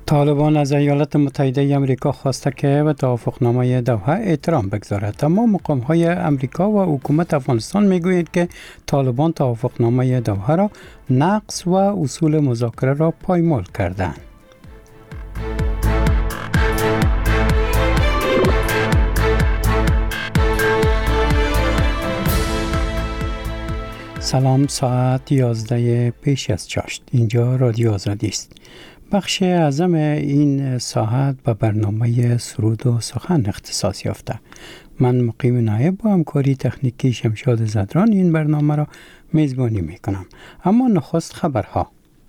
طالبان از ایالات متحده آمریکا خواسته که به توافقنامه دوحه احترام بگذارد، اما مقام‌های آمریکا و حکومت افغانستان میگویند که طالبان توافقنامه دوحه را نقض و اصول مذاکره را پایمال کردند. سلام، ساعت 11 پیش از چاشت. اینجا رادیو آزادی است. بخش اعظم این ساعت به برنامه سرود و سخن اختصاص یافته. من مقیم نایب با همکاری تکنیکی شمشاد زدران این برنامه را میزبانی میکنم. اما نخست خبرها.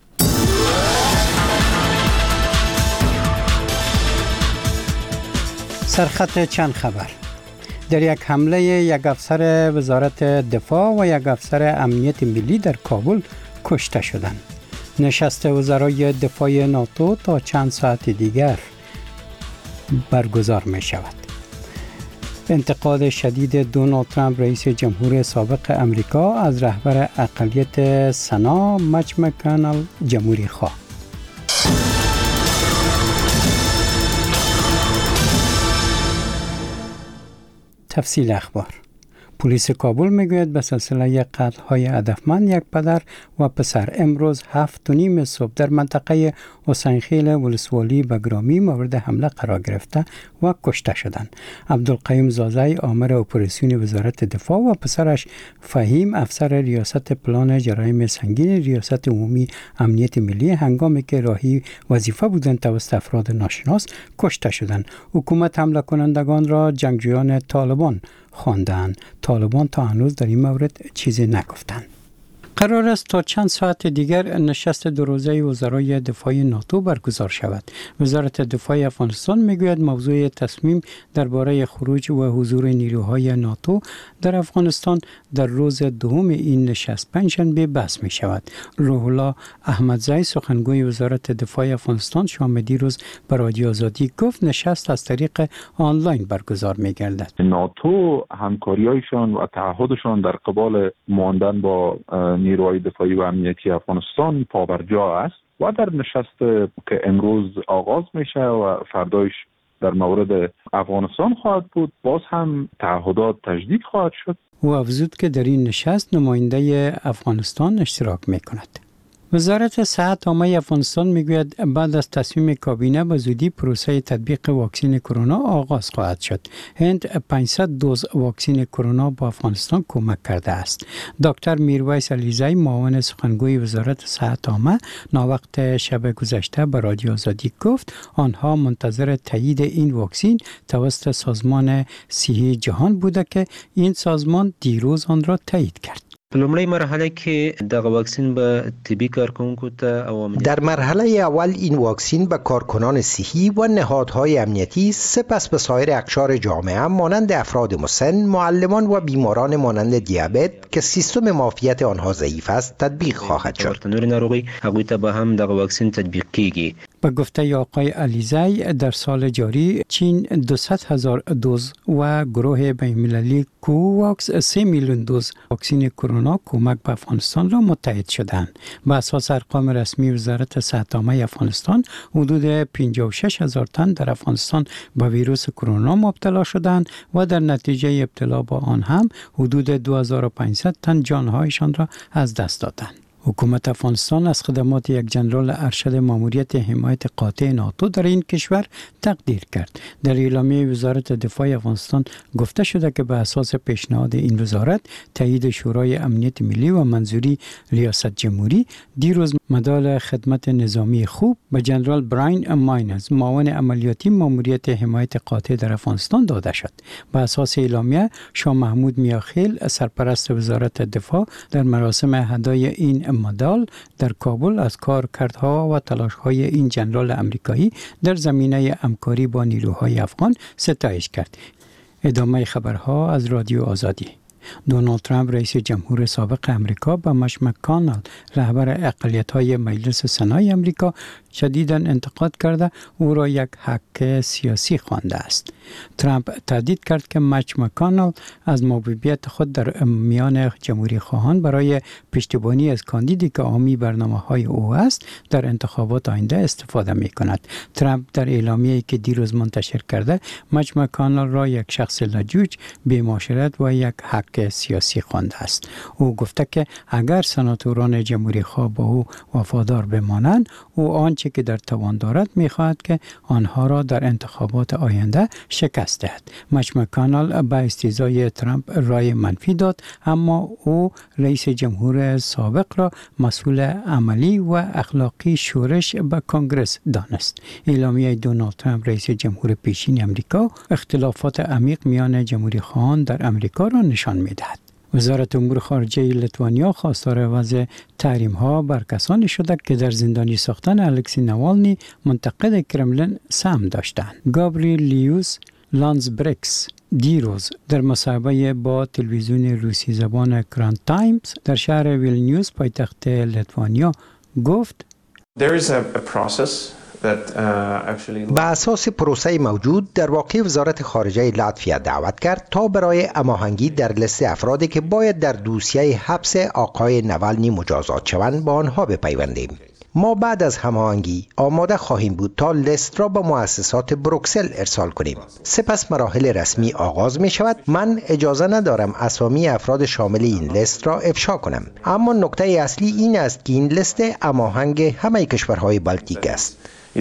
سرخط چند خبر. در یک حمله یک افسر وزارت دفاع و یک افسر امنیت ملی در کابل کشته شدند. نشست وزرای دفاع ناتو تا چند ساعت دیگر برگزار می شود. انتقاد شدید دونالد ترامپ رئیس جمهور سابق امریکا از رهبر اقلیت سنا میچ مکانل جمهوری خواه. تفصیل اخبار. پلیس کابل میگوید به سلسله قتل‌های هدفمند یک پدر و پسر امروز 7:30 صبح در منطقه حسین خیل ولسوالی به گرامی مورد حمله قرار گرفته و کشته شدند. عبدالقیوم زازی آمر اپراسیون وزارت دفاع و پسرش فهیم افسر ریاست پلان جرایم سنگین ریاست عمومی امنیت ملی هنگامی که راهی وظیفه بودند توسط افراد ناشناس کشته شدند. حکومت حمله کنندگان را جنگجویان طالبان خواندند. طالبان تا هنوز در این مورد چیزی نگفتند. قرار است تا چند ساعت دیگر نشست دو روزه وزرای دفاع ناتو برگزار شود. وزارت دفاع افغانستان میگوید موضوع تصمیم درباره خروج و حضور نیروهای ناتو در افغانستان در روز دوم این نشست پنجشنبه بحث می شود. روح الله احمدزی سخنگوی وزارت دفاع افغانستان شام دیروز به رادیو آزادی گفت نشست از طریق آنلاین برگزار می گردد. ناتو همکاری‌هایشان و تعهدشان در قبال ماندن با نیروهای دفاعی و امنیتی افغانستان پابرجا است و در نشست که امروز آغاز میشه و فردایش در مورد افغانستان خواهد بود باز هم تعهدات تجدید خواهد شد. او افزود که در این نشست نماینده افغانستان اشتراک میکند. وزارت صحت عامه افغانستان میگوید بعد از تصمیم کابینه به زودی پروسه تطبیق واکسن کرونا آغاز خواهد شد. هند 500 دوز واکسن کرونا با افغانستان کمک کرده است. دکتر میرویس علیزی معاون سخنگوی وزارت صحت عامه ناوقت شب گذشته به رادیو آزادی گفت آنها منتظر تایید این واکسن توسط سازمان صحی جهان بوده که این سازمان دیروز آن را تایید کرد. لومړی مرحله کې د واکسین به طبي کارکونکو ته او در مرحله اول این واکسین به کارکنان صحی و نهادهای امنیتی سپس به سایر اقشار جامعه مانند افراد مسن، معلمان و بیماران مانند دیابت که سیستم معافیت آنها ضعیف است تطبیق خواهد شد. نور ناروغي هغوی ته به هم د واکسین تطبیق کیږي. به گفته آقای علیزی در سال جاری چین 200,000 دوز و گروه بین‌المللی کوواکس 3 میلیون دوز واکسن کرونا کمک به افغانستان را متحد شدند. به اساس ارقام رسمی وزارت صحت عامه افغانستان حدود 56,000 تن در افغانستان به ویروس کرونا مبتلا شدند و در نتیجه ابتلا با آن هم حدود 2500 تن جانهایشان را از دست دادند. حکومت افغانستان از خدمات یک جنرال ارشد ماموریت حمایت قاطع ناتو در این کشور تقدیر کرد. در اعلامیه وزارت دفاع افغانستان گفته شده که به اساس پیشنهاد این وزارت تایید شورای امنیت ملی و منظوری ریاست جمهوری دیروز مدال خدمت نظامی خوب به جنرال براین ماینز معاون عملیاتی ماموریت حمایت قاطع در افغانستان داده شد. به اساس اعلامیه شاه محمود میاخیل سرپرست وزارت دفاع در مراسم هدای این مدال در کابل از کارکردها و تلاش‌های این جنرال امریکایی در زمینه همکاری با نیروهای افغان ستایش کرد. ادامه خبرها از رادیو آزادی. دونالد ترامپ رئیس جمهور سابق امریکا با میچ مکانل رهبر اقلیت‌های مجلس سنای امریکا شدیداً انتقاد کرده او را یک حق سیاسی خوانده است. ترامپ تهدید کرد که میچ مکانل از محبوبیت خود در میان جمهوری خواهان برای پشتیبانی از کاندیدی که حامی برنامه‌های او است در انتخابات آینده استفاده می‌کند. ترامپ در اعلامیه‌ای که دیروز منتشر کرده میچ مکانل را یک شخص لجوج، بی‌معاشرت و یک حق سیاسی خوانده است. او گفته که اگر سناتوران جمهوری خواه با او وفادار بمانند، او آنچه که در توان دارد می‌خواهد که آنها را در انتخابات آینده شکست دهد. میچ مکانل به استیضای ترامپ رای منفی داد، اما او رئیس جمهور سابق را مسئول عملی و اخلاقی شورش به کنگره دانست. اعلامیه دونالد ترامپ رئیس جمهور پیشین امریکا اختلافات عمیق میان جمهوری خواهان در امریکا را نشان می‌دهد. وزارت امور خارجه لیتوانیا خواستار وضع تحریم‌ها بر کسانی شده که در زندانی ساختن الکسی نوالنی منتقد کرملین سهم داشتند. گابریلیوس لانزبرکس دیروز در مصاحبه با تلویزیون روسی زبان کران تایمز در شهر ویلنیوس پایتخت لیتوانیا گفت به اساس پروسه موجود در واقع وزارت خارجه لاتویا دعوت کرد تا برای هماهنگی در لیست افرادی که باید در دوسیه حبس آقای نوالنی مجازات شوند با آنها بپیوندیم. ما بعد از هماهنگی آماده خواهیم بود تا لیست را به مؤسسات بروکسل ارسال کنیم. سپس مراحل رسمی آغاز می شود. من اجازه ندارم اسامی افراد شامل این لیست را افشا کنم، اما نکته اصلی این است که این لیست هماهنگ همه کشورهای بالتیک است.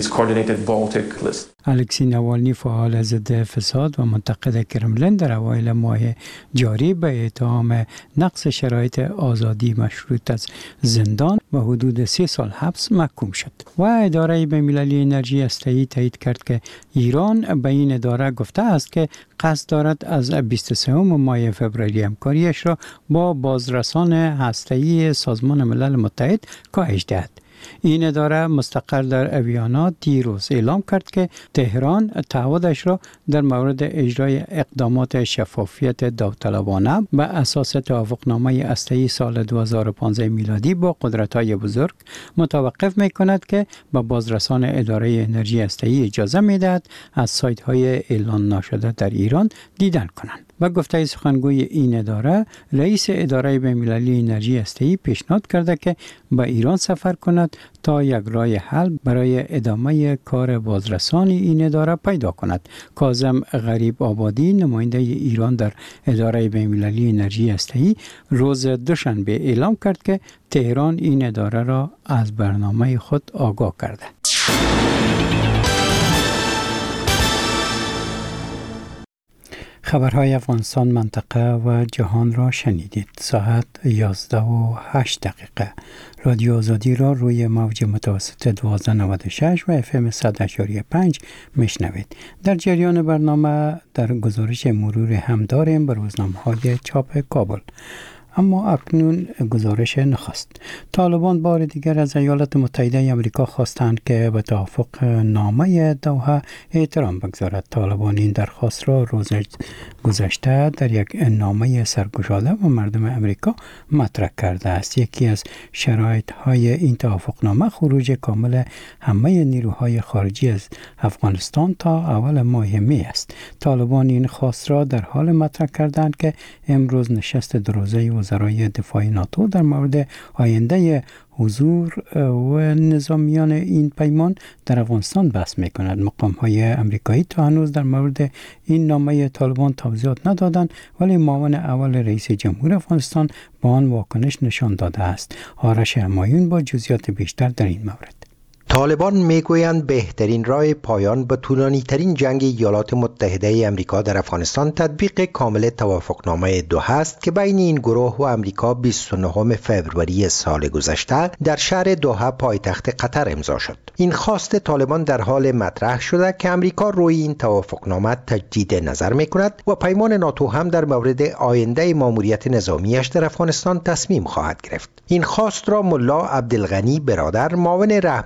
الکسی نوالنی فعال ضد فساد و منتقد کرملین در اوایل ماه جاری به اتهام نقض شرایط آزادی مشروط از زندان و حدود 3 سال حبس محکوم شد. و اداره بین‌المللی انرژی هسته‌ای تایید کرد که ایران به این اداره گفته است که قصد دارد از 23 ماه فوریه همکاریش را با بازرسان هسته‌ای سازمان ملل متحد کاهش دهد. این اداره مستقر در اویانا دیروز اعلام کرد که تهران تعهدش را در مورد اجرای اقدامات شفافیت داوطلبانه به اساس توافقنامه هسته‌ای سال 2015 میلادی با قدرت‌های بزرگ متوقف می‌کند که به بازرسان اداره انرژی هسته‌ای اجازه می‌دهد از سایت‌های اعلان نشده در ایران دیدن کنند. و گفته سخنگوی این اداره، رئیس اداره بین‌المللی انرژی هسته‌ای پیشنهاد کرده که به ایران سفر کند تا یک راه حل برای ادامه کار بازرسانی این اداره پیدا کند. کاظم غریب آبادی نماینده ایران در اداره بین‌المللی انرژی هسته‌ای روز دوشنبه اعلام کرد که تهران این اداره را از برنامه خود آگاه کرده. خبرهای افغانستان، منطقه و جهان را شنیدید. ساعت 11:08. رادیو آزادی را روی موج متوسط 1296 و FM 100.5 میشنوید. در جریان برنامه در گزارش مرور هم داریم بر روزنامه‌های چاپ کابل. اما اکنون گزارش نخست. طالبان بار دیگر از ایالات متحده آمریکا خواستند که به توافق نامه دوحه احترام بگذارد. طالبان این درخواست را روز گذشته در یک نامه سرگشاده و مردم آمریکا مطرح کرده است. یکی از شرایط‌های این توافقنامه خروج کامل همه نیروهای خارجی از افغانستان تا اول ماه می است. طالبان این خواست را در حال مطرح کردند که امروز نشست دو روزه وزرای دفاع ناتو در مورد آینده حضور و نظامیان این پیمان در افغانستان بحث می‌کند. مقام‌های امریکایی تا هنوز در مورد این نامه طالبان توضیحات ندادند، ولی معاون اول رئیس جمهور افغانستان با آن واکنش نشان داده است. آرش همایون با جزئیات بیشتر در این مورد. طالبان میگویند بهترین راه پایان به طولانی‌ترین جنگ ایالات متحده آمریکا در افغانستان تطبیق کامل توافقنامه دوحه است که بین این گروه و آمریکا 29 فوریه سال گذشته در شهر دوحه پایتخت قطر امضا شد. این خواست طالبان در حال مطرح شده که آمریکا روی این توافقنامه تجدید نظر می‌کند و پیمان ناتو هم در مورد آینده ماموریت نظامیش در افغانستان تصمیم خواهد گرفت. این خواست را ملا عبدالغنی برادر، معاون رهبر طالبان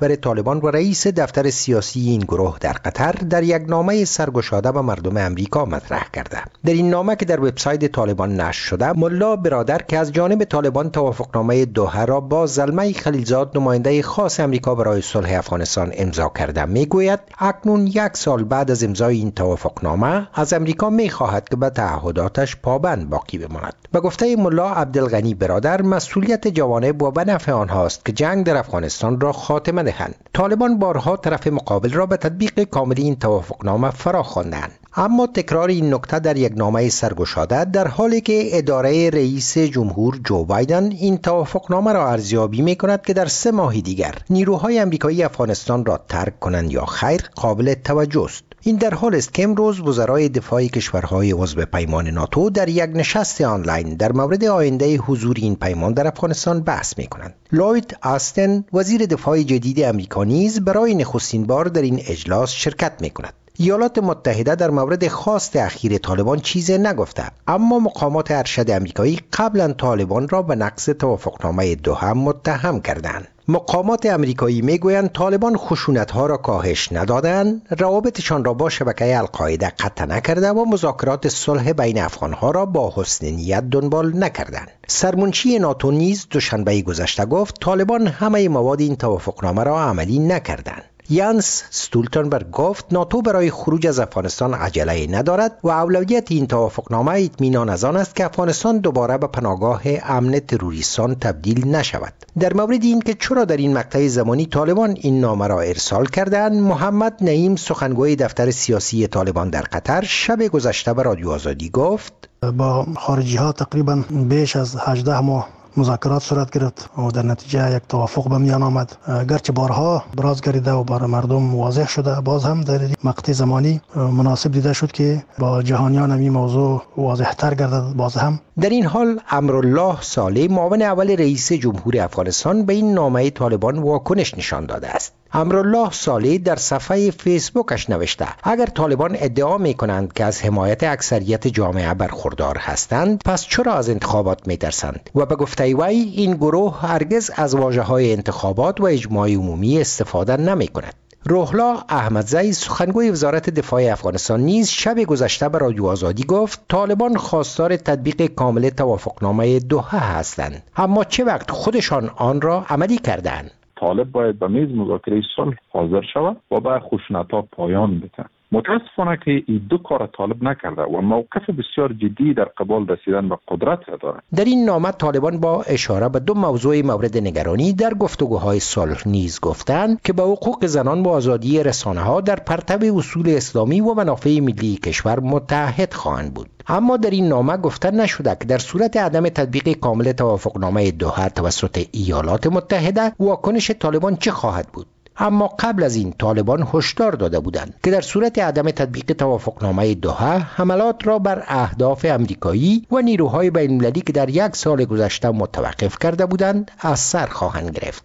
طالبان و رئیس دفتر سیاسی این گروه در قطر در یک نامه سرگشاده به مردم امریکا مطرح کرده. در این نامه که در وبسایت طالبان نشر شده، ملا برادر که از جانب طالبان توافقنامه دوحه را با زلمه خلیلزاد نماینده خاص امریکا برای صلح افغانستان امضا کرده میگوید اکنون 1 سال بعد از امضای این توافقنامه از امریکا میخواهد که به تعهداتش پابند باقی بماند. به گفته ملا عبدالغنی برادر، مسئولیت جوانب و به نفع آنهاست که جنگ در افغانستان را خاتمه دهند. طالبان بارها طرف مقابل را به تطبیق کامل این توافقنامه فراخواندند، اما تکرار این نکته در یک نامه سرگشاده در حالی که اداره رئیس جمهور جو بایدن این توافقنامه را ارزیابی می‌کند که در 3 ماه دیگر نیروهای آمریکایی افغانستان را ترک کنند یا خیر قابل توجه است. این در حال است که امروز وزرای دفاع کشورهای عضو پیمان ناتو در یک نشست آنلاین در مورد آینده حضور این پیمان در افغانستان بحث می‌کنند. لوید آستن وزیر دفاع جدید آمریکا نیز برای نخستین بار در این اجلاس شرکت می‌کند. ایالات متحده در مورد خواست اخیر طالبان چیزی نگفته، اما مقامات ارشد آمریکایی قبلا طالبان را به نقض توافقنامه دوحه متهم کردند. مقامات آمریکایی میگویند طالبان خشونت‌ها را کاهش ندادند، روابطشان را با شبکه القاعده قطع نکرده و مذاکرات صلح بین افغان‌ها را با حسن نیت دنبال نکردند. سرمنشی ناتو نیز دوشنبه گذشته گفت طالبان همه مواد این توافقنامه را عملی نکردند. یانس استولتنبرگ گفت ناتو برای خروج از افغانستان عجله ندارد و اولویت این توافقنامه اطمینان از آن است که افغانستان دوباره به پناهگاه امن تروریستان تبدیل نشود. در مورد این که چرا در این مقطع زمانی طالبان این نامه را ارسال کردند، محمد نعیم سخنگوی دفتر سیاسی طالبان در قطر شب گذشته به رادیو آزادی گفت با خارجی ها تقریبا بیش از 18 ماه مذاکرات صورت گرفت و در نتیجه یک توافق به میان آمد. گرچه بارها براز گردیده و برای مردم واضح شده، باز هم در مقطع زمانی مناسب دیده شد که با جهانیان این موضوع واضح تر گردد. باز هم در این حال امرالله صالح معاون اول رئیس جمهور افغانستان به این نامه طالبان واکنش نشان داده است. امرالله صالح در صفحه فیسبوکش نوشته اگر طالبان ادعا می‌کنند که از حمایت اکثریت جامعه برخوردار هستند، پس چرا از انتخابات می‌ترسند؟ و به گفته وی این گروه هرگز از واژه‌های انتخابات و اجماع عمومی استفاده نمی‌کند. روحلا احمدزی سخنگوی وزارت دفاع افغانستان نیز شب گذشته به رادیو آزادی گفت طالبان خواستار تطبیق کامل توافقنامه دوحه هستند، اما چه وقت خودشان آن را عملی کردند؟ طالب باید به میز مذاکره صلح حاضر شود و به خشونت‌ها پایان بده. متاسفانه که این دو کار طالب نکرده و موقف بسیار جدی در قبال رسیدن به قدرت دارد. در این نامه طالبان با اشاره به 2 موضوع مورد نگرانی در گفتگوهای صلح نیز گفتند که به حقوق زنان و آزادی رسانه‌ها در پرتو اصول اسلامی و منافع ملی کشور متحد خواهند بود. اما در این نامه گفته نشده که در صورت عدم تطبیق کامل توافقنامه دوحه توسط ایالات متحده واکنش طالبان چه خواهد بود. اما قبل از این طالبان هشدار داده بودند که در صورت عدم تطبیق توافقنامه دوحه حملات را بر اهداف امریکایی و نیروهای بین‌المللی که در 1 سال گذشته متوقف کرده بودند از سر خواهند گرفت.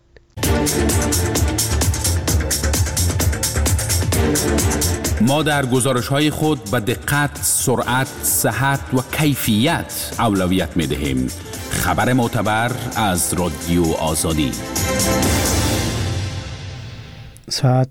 ما در گزارش‌های خود به دقت، سرعت، صحت و کیفیت اولویت می‌دهیم. خبر معتبر از رادیو آزادی. ساعت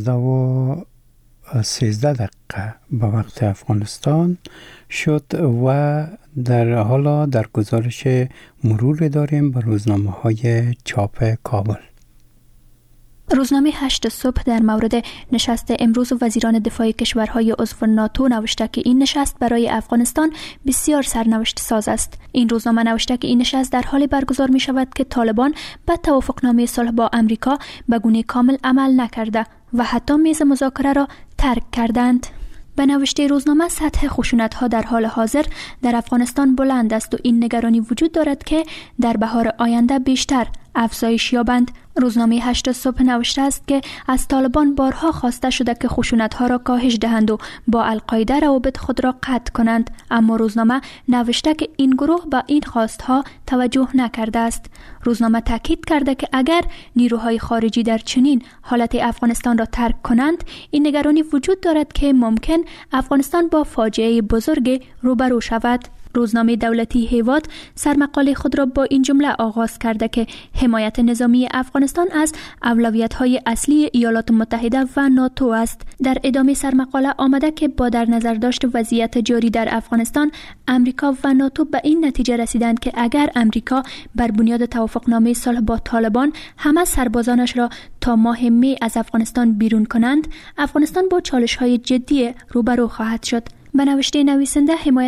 11:13 به وقت افغانستان شد و در حالا در گزارش مرور داریم به روزنامه‌های چاپ کابل. روزنامه 8 صبح در مورد نشست امروز وزیران دفاع کشورهای عضو ناتو نوشته که این نشست برای افغانستان بسیار سرنوشت ساز است. این روزنامه نوشته که این نشست در حالی برگزار می شود که طالبان به توافقنامه صلح با امریکا به گونه کامل عمل نکرده و حتی میز مذاکره را ترک کردند. به نوشته روزنامه سطح خشونت‌ها در حال حاضر در افغانستان بلند است و این نگرانی وجود دارد که در بهار آینده بیشتر افزایش یابند. روزنامه 8 صبح نوشته است که از طالبان بارها خواسته شده که خشونت‌ها را کاهش دهند و با القاعده روابط خود را قطع کنند، اما روزنامه نوشته که این گروه با این خواستها توجه نکرده است. روزنامه تاکید کرده که اگر نیروهای خارجی در چنین حالت افغانستان را ترک کنند، این نگرانی وجود دارد که ممکن افغانستان با فاجعه بزرگ روبرو شود. روزنامه دولتی هیواد سرمقاله خود را با این جمله آغاز کرده که حمایت نظامی افغانستان از اولویت‌های اصلی ایالات متحده و ناتو است. در ادامه سرمقاله آمده که با در نظر داشت وضعیت جاری در افغانستان، امریکا و ناتو به این نتیجه رسیدند که اگر امریکا بر بنیاد توافقنامه صلح با طالبان همه سربازانش را تا ماه می از افغانستان بیرون کنند، افغانستان با چالش‌های جدی روبرو خواهد شد. به نوشته نویسنده، حمایت